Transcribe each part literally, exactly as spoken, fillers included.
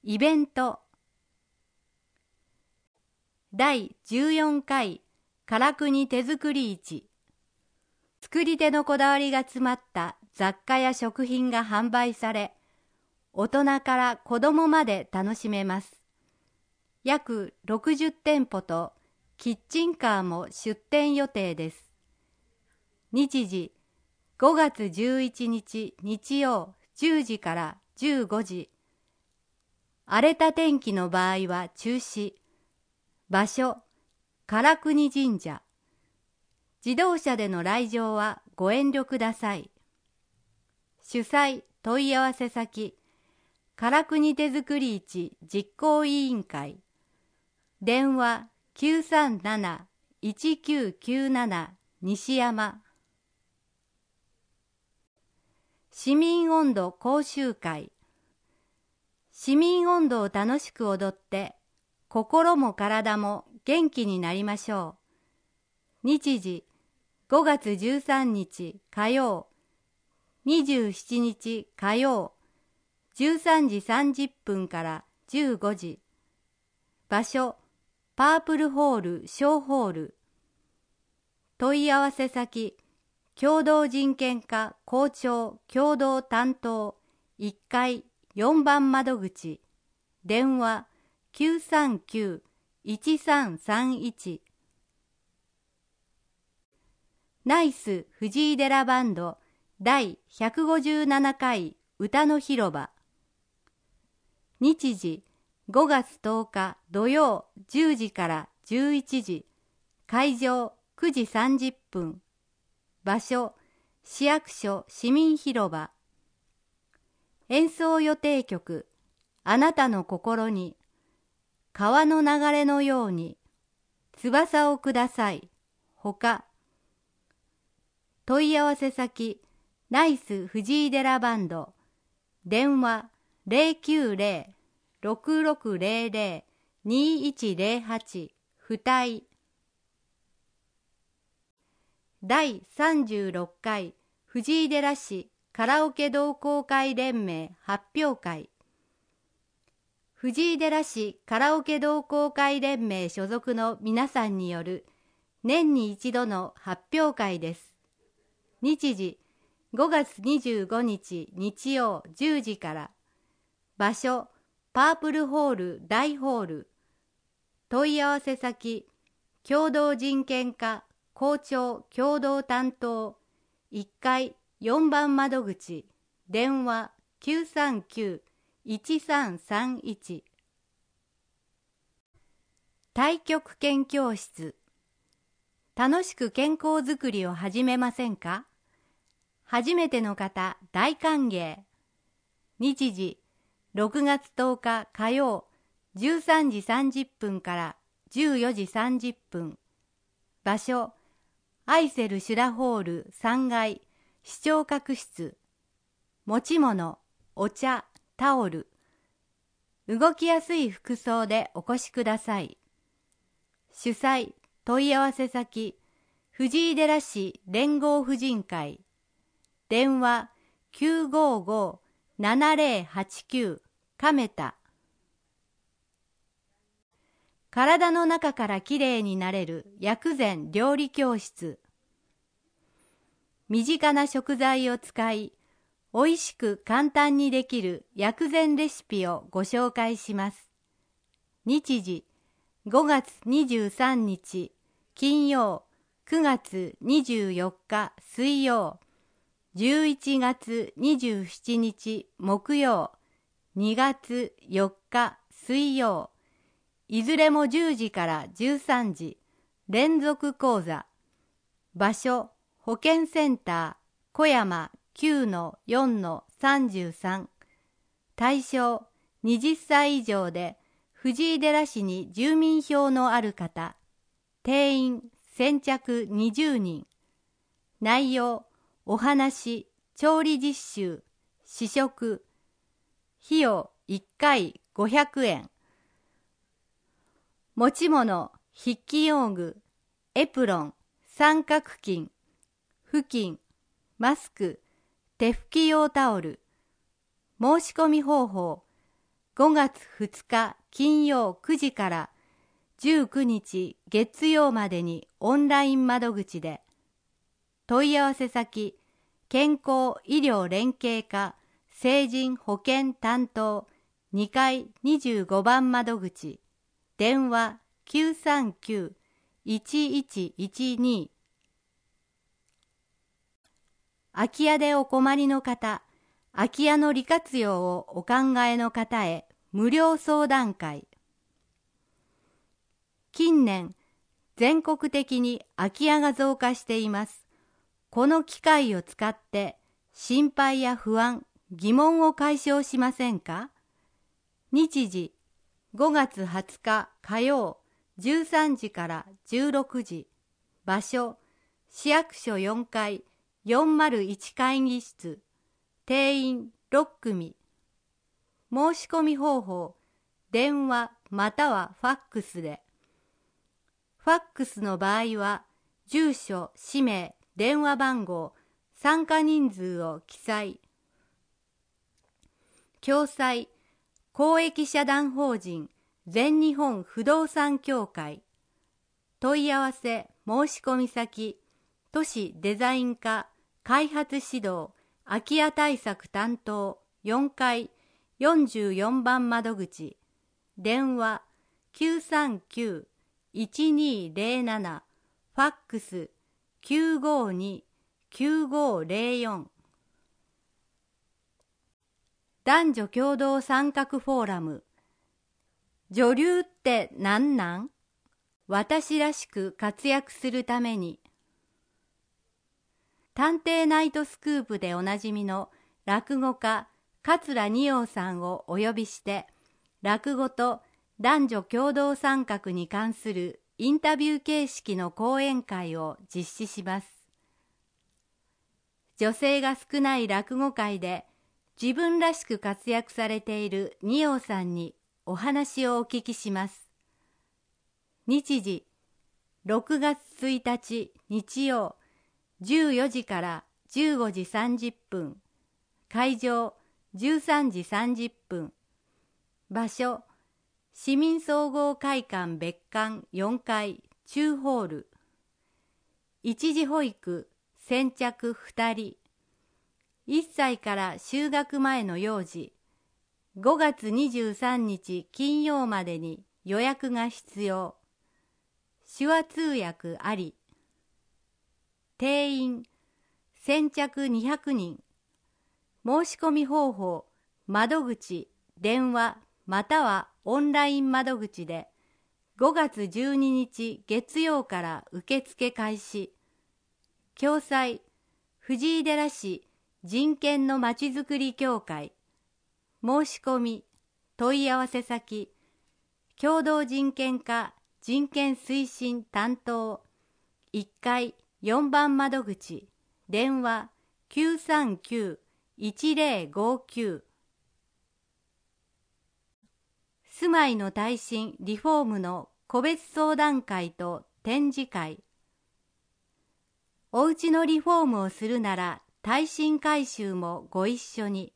イベント。だいじゅうよんかい唐国手作り市。作り手のこだわりが詰まった雑貨や食品が販売され、大人から子供まで楽しめます。約ろくじゅってんぽとキッチンカーも出店予定です。日時ごがつじゅういちにち日曜じゅうじからじゅうごじ。荒れた天気の場合は中止。場所、唐国神社。自動車での来場はご遠慮ください。主催問い合わせ先、唐国手作り市実行委員会。電話きゅうさんなな いちきゅうきゅうなな西山。市民音頭講習会。市民音頭を楽しく踊って心も体も元気になりましょう。日時ごがつじゅうさんにち火曜、にじゅうしちにち火曜、じゅうさんじさんじゅっぷんからじゅうごじ。場所パープルホール小ホール。問い合わせ先共同人権課校長共同担当いっかいよんばん窓口。電話きゅうさんきゅう いちさんさんいち。ナイス藤井寺バンドだいひゃくごじゅうななかい歌の広場。日時ごがつとおか土曜じゅうじからじゅういちじ。会場くじさんじゅっぷん。場所市役所市民広場。演奏予定曲あなたの心に。川の流れのように。翼をください。ほか。問い合わせ先ナイス藤井寺バンド。電話ゼロきゅうゼロ ろくろくゼロゼロ にいちゼロはち。不退。だいさんじゅうろっかい藤井寺市カラオケ同好会連盟発表会。藤井寺市カラオケ同好会連盟所属の皆さんによる年に一度の発表会です。日時ごがつにじゅうごにち日曜じゅうじから。場所パープルホール大ホール。問い合わせ先共同人権課校長共同担当いっかいよんばん窓口。電話きゅうさんきゅう いちさんさんいち。太極拳教室。楽しく健康づくりを始めませんか？初めての方大歓迎。日時ろくがつとおか火曜じゅうさんじさんじゅっぷんからじゅうよじさんじゅっぷん。場所アイセルシュラホールさんがい視聴覚室。持ち物お茶タオル。動きやすい服装でお越しください。主催問い合わせ先藤井寺市連合婦人会。電話きゅうごご ななゼロはちきゅう。亀田。体の中からきれいになれる薬膳料理教室。身近な食材を使い、おいしく簡単にできる薬膳レシピをご紹介します。日時ごがつにじゅうさんにち金曜、くがつにじゅうよっか水曜、じゅういちがつにじゅうしちにち木曜、にがつよっか水曜、いずれもじゅうじからじゅうさんじ、連続講座。場所保健センター小山 きゅうのよんのさんじゅうさん。対象はたち以上で藤井寺市に住民票のある方。定員先着にじゅうにん。内容お話、調理実習、試食。費用いっかいごひゃくえん。持ち物筆記用具、エプロン、三角巾、布巾、マスク、手拭き用タオル。申し込み方法ごがつふつか金曜くじからじゅうくにち月曜までにオンライン窓口で、問い合わせ先、健康医療連携課成人保健担当にかいにじゅうごばん窓口、電話 きゅうさんきゅう いちいちいちに。空き家でお困りの方、空き家の利活用をお考えの方へ無料相談会。近年、全国的に空き家が増加しています。この機会を使って心配や不安、疑問を解消しませんか？日時ごがつはつか火曜じゅうさんじからじゅうろくじ。場所市役所よんかいよんまるいち会議室。定員ろっくみ。申し込み方法、電話またはファックスで。ファックスの場合は住所、氏名、電話番号、参加人数を記載。共済公益社団法人全日本不動産協会。問い合わせ申し込み先、都市デザイン課開発指導空き家対策担当よんかいよんじゅうよんばん窓口。電話きゅうさんきゅう いちにーぜろなな。ファックスきゅうごに きゅうごぜろよん。男女共同参画フォーラム。女流ってなんなん？私らしく活躍するために。探偵ナイトスクープでおなじみの落語家桂二葉さんをお呼びして、落語と男女共同参画に関するインタビュー形式の講演会を実施します。女性が少ない落語界で自分らしく活躍されている二葉さんにお話をお聞きします。日時ろくがつついたち日曜じゅうよじからじゅうごじさんじゅっぷん。会場じゅうさんじさんじゅっぷん。場所市民総合会館別館よんかい中ホール。一時保育先着ふたり。いっさいから就学前の幼児。ごがつにじゅうさんにち金曜までに予約が必要。手話通訳あり。定員先着にひゃくにん。申し込み方法、窓口、電話またはオンライン窓口でごがつじゅうににち月曜から受付開始。共済藤井寺市人権のまちづくり協会。申し込み問い合わせ先、共同人権課人権推進担当いっかいよんばん窓口。電話きゅうさんきゅう いちぜろごきゅう。住まいの耐震リフォームの個別相談会と展示会。おうちのリフォームをするなら耐震改修もご一緒に。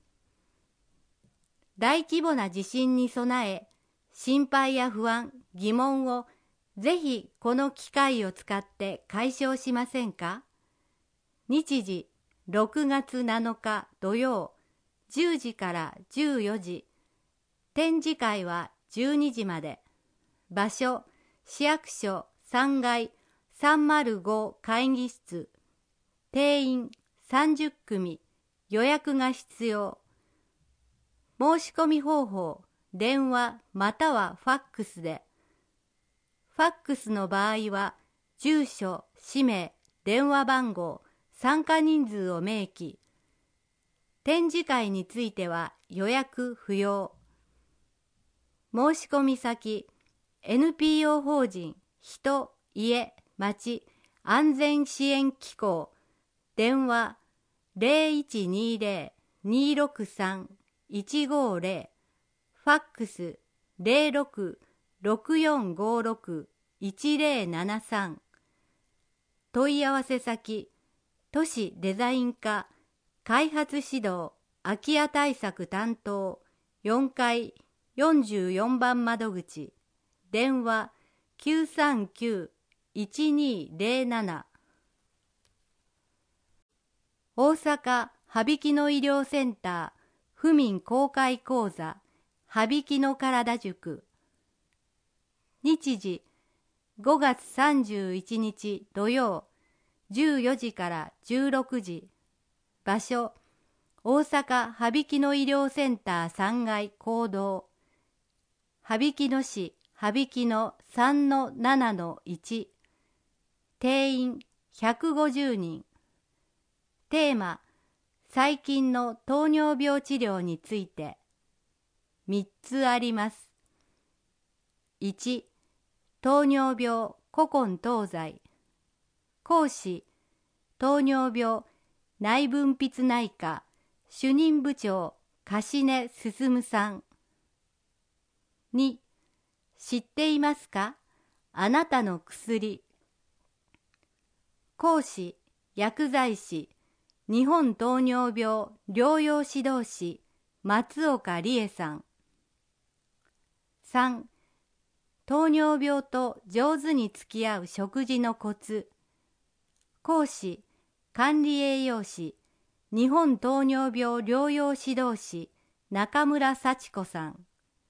大規模な地震に備え、心配や不安、疑問をぜひこの機会を使って解消しませんか？日時ろくがつなのか土曜じゅうじからじゅうよじ。展示会はじゅうにじまで。場所市役所さんがいさんまるご会議室。定員さんじゅっくみ。予約が必要。申し込み方法、電話またはファックスで。ファックスの場合は住所、氏名、電話番号、参加人数を明記。展示会については予約不要。申し込み先 エヌピーオー 法人人、家、町安全支援機構。電話ゼロいちにゼロ にろくさん いちごゼロ。ファックスゼロろく ろくよんごろく いちゼロななさん。問い合わせ先都市デザイン課開発指導空き家対策担当よんかいよんじゅうよんばん窓口、電話 きゅうさんきゅう いちにーぜろなな。大阪羽曳野医療センター府民公開講座羽曳野体塾。日時ごがつさんじゅういちにち土曜じゅうよじからじゅうろくじ。場所大阪羽曳野医療センターさんがい講堂。羽曳野市羽曳野 さんのななのいち。定員ひゃくごじゅうにん。テーマ最近の糖尿病治療について。みっつあります。いち、糖尿病古今東西。講師糖尿病内分泌内科主任部長柏根進さん。に、知っていますか？あなたの薬。講師薬剤師日本糖尿病療養指導士松岡理恵さん。さん、糖尿病と上手に付き合う食事のコツ。講師管理栄養士日本糖尿病療養指導士中村幸子さん。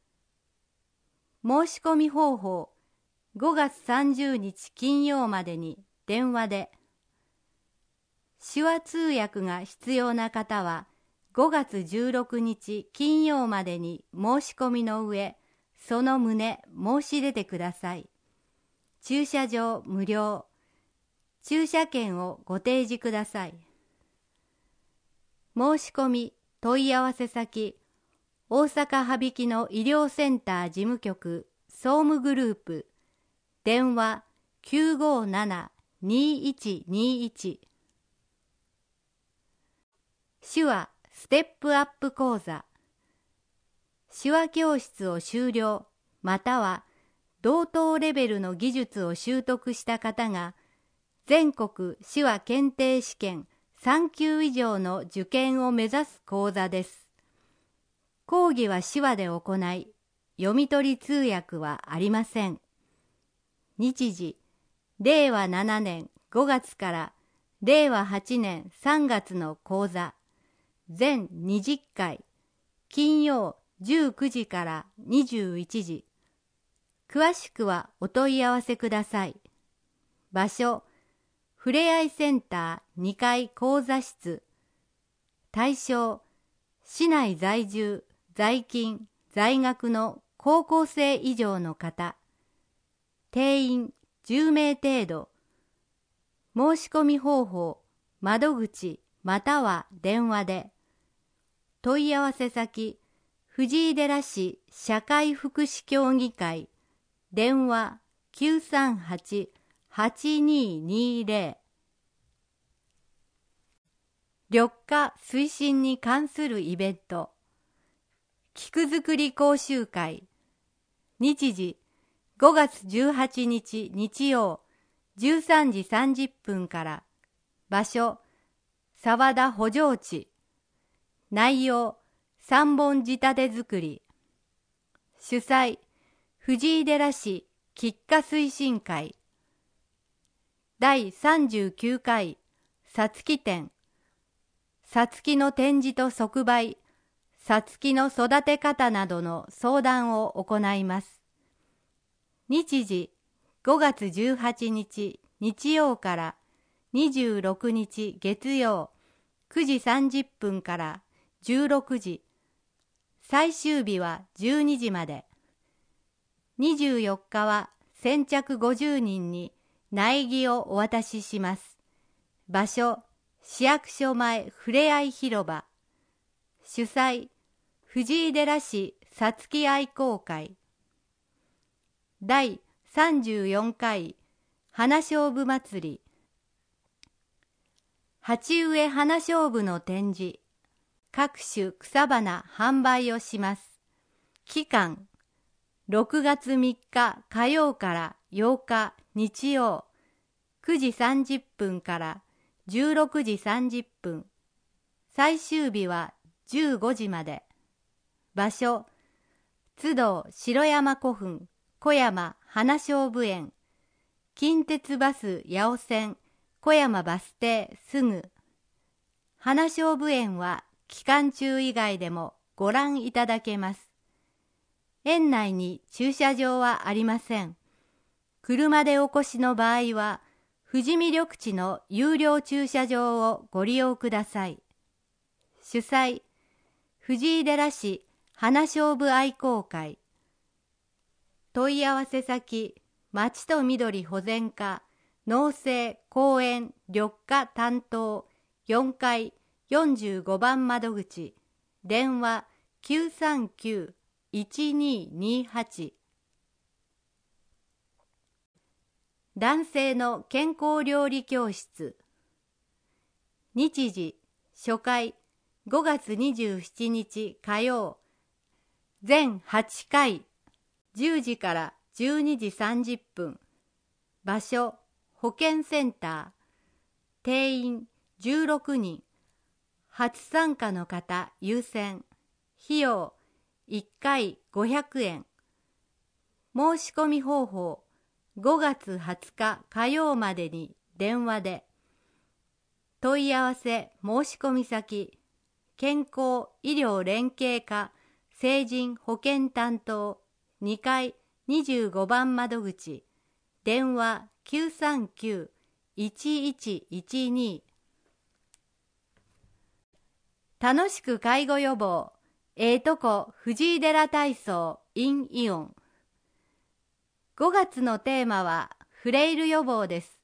申し込み方法ごがつさんじゅうにち金曜までに電話で。手話通訳が必要な方はごがつじゅうろくにち金曜までに申し込みの上、その旨申し出てください。駐車場無料。駐車券をご提示ください。申し込み問い合わせ先大阪羽曳野医療センター事務局総務グループ電話 きゅうごなな にいちにいち。手話ステップアップ講座。手話教室を修了または同等レベルの技術を習得した方が全国手話検定試験さんきゅう以上の受験を目指す講座です。講義は手話で行い、読み取り通訳はありません。日時、れいわななねんごがつかられいわはちねんさんがつの講座。全にじゅっかい、金曜じゅうくじからにじゅういちじ。詳しくはお問い合わせください。場所、ふれあいセンターにかい講座室。対象、市内在住、在勤、在学の高校生以上の方。定員じゅうめい程度。申し込み方法、窓口または電話で。問い合わせ先、藤井寺市社会福祉協議会、電話 きゅうさんはち はちにーにーぜろ。緑化推進に関するイベント。菊作り講習会。日時、ごがつじゅうはちにち日曜、じゅうさんじさんじゅっぷんから。場所、沢田補助地。内容、三本仕立て作り。主催、藤井寺市菊花推進会。だいさんじゅうきゅうかい、さつき展。さつきの展示と即売、さつきの育て方などの相談を行います。日時、ごがつじゅうはちにち日曜からにじゅうろくにち月曜、くじさんじゅっぷんからじゅうろくじ。最終日はじゅうにじまで。にじゅうよっかは先着ごじゅうにんに苗木をお渡しします。場所、市役所前ふれあい広場。主催、藤井寺市さつき愛好会。だいさんじゅうよんかい花菖蒲祭り。鉢植え花菖蒲の展示。各種草花販売をします。期間、ろくがつみっか火曜からようか日曜、くじさんじゅっぷんからじゅうろくじさんじゅっぷん。最終日はじゅうごじまで。 場所、津道城山古墳小山花菖蒲園、近鉄バス八尾線小山バス停すぐ。花菖蒲園は期間中以外でもご覧いただけます。園内に駐車場はありません。車でお越しの場合は、富士見緑地の有料駐車場をご利用ください。主催、藤井寺市花菖蒲愛好会。問い合わせ先、町と緑保全課、農政公園緑化担当よんかいよんじゅうごばん窓口、電話 きゅうさんきゅういちにーにーはち。男性の健康料理教室。日時、初回、ごがつにじゅうしちにち火曜。全はちかい、じゅうじからじゅうにじさんじゅっぷん。場所、保健センター。定員じゅうろくにん。初参加の方優先。費用いっかいごひゃくえん。申し込み方法、ごがつはつか火曜までに電話で。問い合わせ申し込み先、健康医療連携課成人保健担当にかいにじゅうごばん窓口、電話 きゅうさんきゅういちいちいちに。楽しく介護予防、ええとこ藤井寺体操 in イオン。ごがつのテーマはフレイル予防です。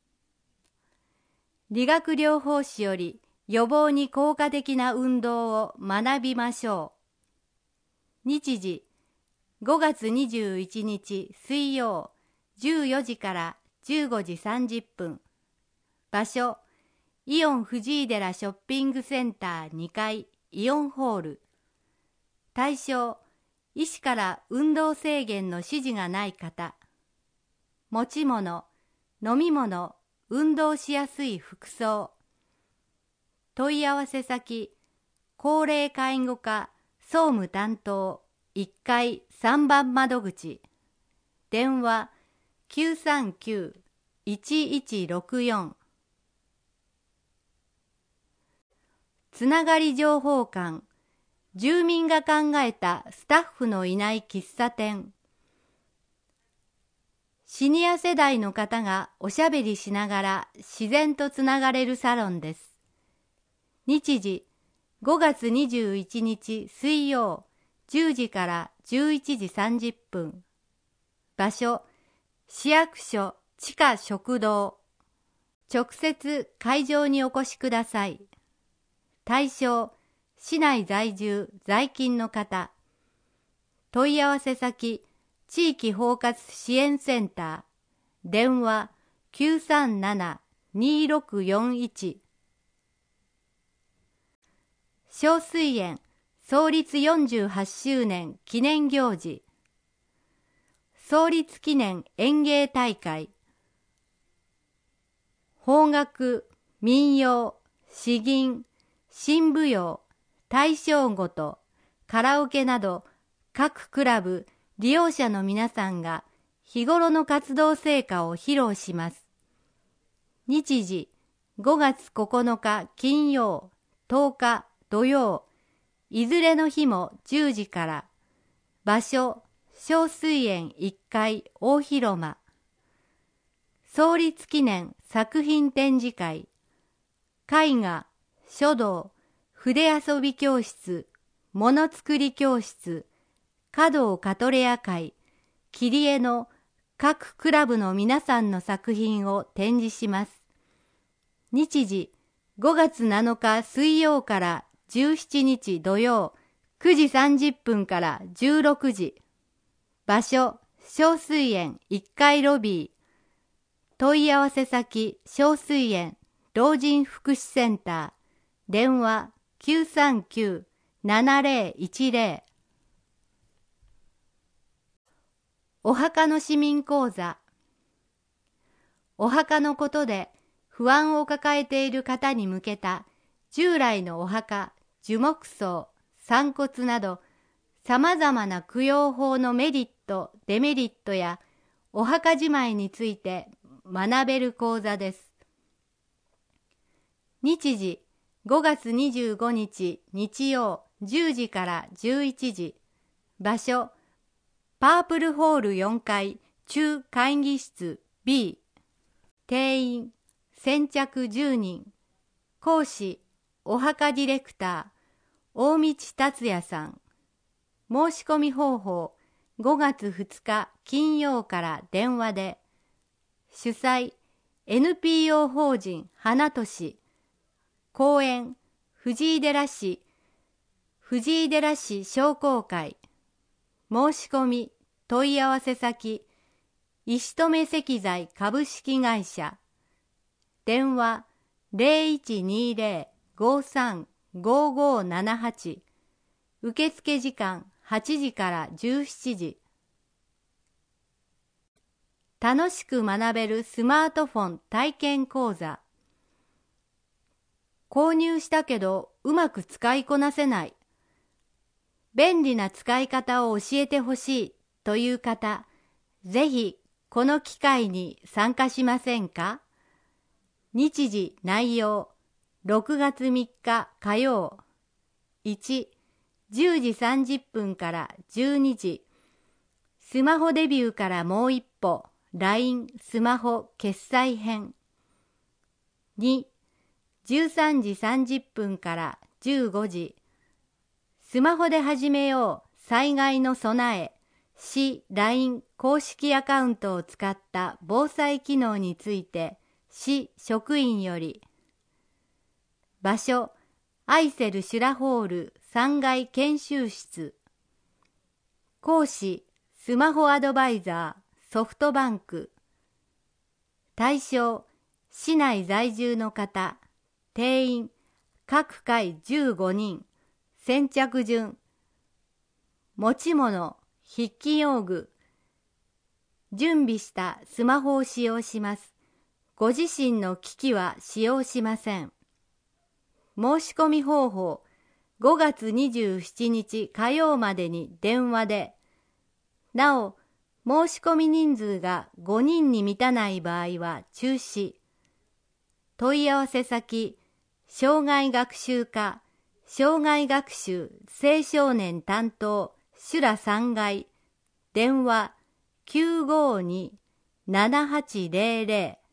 理学療法士より予防に効果的な運動を学びましょう。日時、ごがつにじゅういちにち水曜、じゅうよじからじゅうごじさんじゅっぷん。場所、イオン藤井寺ショッピングセンターにかいイオンホール。対象、医師から運動制限の指示がない方。持ち物、飲み物、運動しやすい服装。問い合わせ先、高齢介護課総務担当いっかいさんばん窓口。電話 きゅうさんきゅういちいちろくよん。つながり情報館、住民が考えたスタッフのいない喫茶店。シニア世代の方がおしゃべりしながら自然とつながれるサロンです。日時、ごがつにじゅういちにち水曜、じゅうじからじゅういちじさんじゅっぷん。場所、市役所地下食堂。直接会場にお越しください。対象、市内在住在勤の方。問い合わせ先、地域包括支援センター。電話 きゅうさんななにーろくよんいち。小水園創立よんじゅうはちしゅうねん記念行事。創立記念演芸大会。邦楽、民謡、詩吟、新舞踊、大正琴、カラオケなど各クラブ、利用者の皆さんが日頃の活動成果を披露します。日時、ごがつここのか金曜、とおか土曜、いずれの日もじゅうじから。場所、小水園いっかい大広間。創立記念作品展示会。絵画、書道、筆遊び教室、ものづくり教室、華道カトレア会、切り絵の各クラブの皆さんの作品を展示します。日時、ごがつなのか水曜からじゅうしちにち土曜、くじさんじゅっぷんからじゅうろくじ。場所、小水園いっかいロビー。問い合わせ先、小水園老人福祉センター。電話 きゅうさんきゅうななぜろいちぜろ。お墓の市民講座。お墓のことで不安を抱えている方に向けた従来のお墓、樹木葬、散骨などさまざまな供養法のメリット、デメリットやお墓じまいについて学べる講座です。日時ごがつにじゅうごにち日曜じゅうじからじゅういちじ。場所パープルホールよんかい中会議室 ビー。定員先着じゅうにん。講師お墓ディレクター大道達也さん。申し込み方法ごがつふつか金曜から電話で。主催 エヌピーオー 法人花年。講演藤井寺市藤井寺市商工会。申し込み問い合わせ先石留石材株式会社。電話 ゼロいちにゼロ ごさん ごごななはち。受付時間はちじからじゅうしちじ。楽しく学べるスマートフォン体験講座。購入したけどうまく使いこなせない。便利な使い方を教えてほしいという方、ぜひこの機会に参加しませんか？日時内容ろくがつみっか火曜。いち、じゅうじさんじゅっぷんからじゅうにじ。スマホデビューからもう一歩 ライン スマホ決済編。に、じゅうさんじさんじゅっぷんからじゅうごじ。スマホで始めよう災害の備え。市 ライン 公式アカウントを使った防災機能について市職員より。場所アイセルシュラホールさんがい研修室。講師スマホアドバイザーソフトバンク。対象市内在住の方。定員各回じゅうごにん。先着順。持ち物筆記用具。準備したスマホを使用します。ご自身の機器は使用しません。申し込み方法ごがつにじゅうしちにち火曜までに電話で。なお、申し込み人数がごにんに満たない場合は中止。問い合わせ先、障害学習課、障害学習青少年担当、修羅さんがい、電話きゅうごに ななはちゼロゼロ。